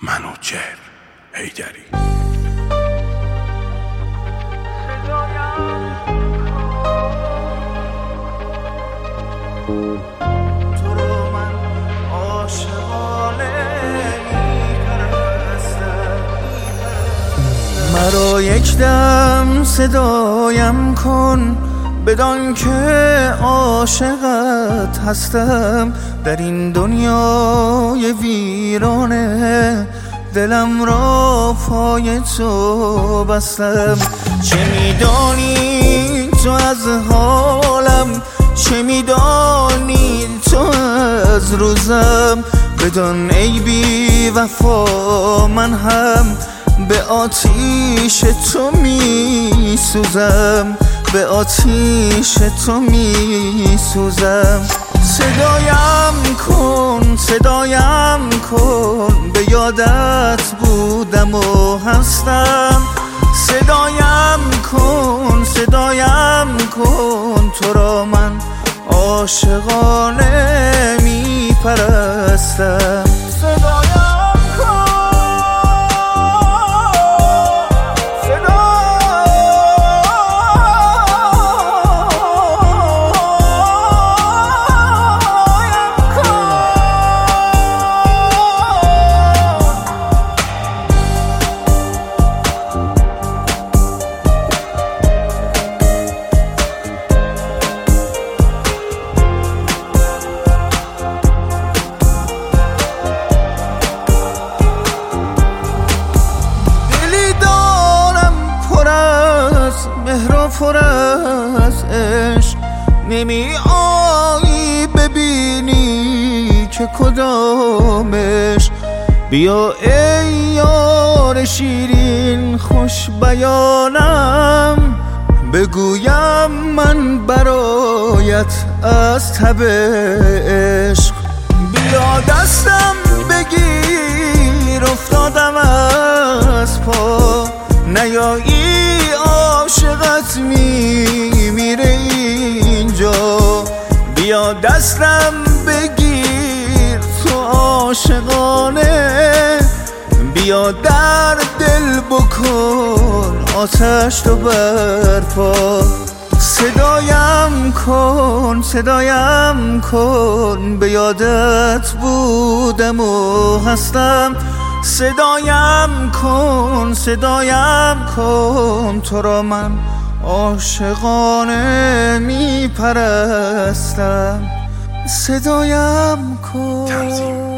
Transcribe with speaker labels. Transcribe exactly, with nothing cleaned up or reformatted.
Speaker 1: منوچهر حیدری.
Speaker 2: تو رو من عاشقانه میپرستم، مرا یک دم صدایم کن بدان که عاشقت هستم. در این دنیای ویرانه دلم را پای تو بستم. چه میدانی تو از حالم، چه میدانی تو از روزم. بدان ای بی وفا من هم به آتیش تو می سوزم، به آتیش تو می سوزم. صدایم کن صدایم کن به یادت بودم و هستم. صدایم کن صدایم کن تو را من عاشقانه می پرستم. پر از عشق نمی آیی ببینی که کدامش. بیا ای یار شیرین خوش بیانم، بگویم من برایت از تب عشق. بیا دستم بگیر افتادم از پا، نیایی عاشقت میمیره اینجا. بیا دستم بگیر تو عاشقانه، بیا در دل بکن آتش تو برپا. صدایم کن صدایم کن به یادت بودم و هستم. صدایم کن صدایم کن تو را من عاشقانه می پرستم. صدایم کن.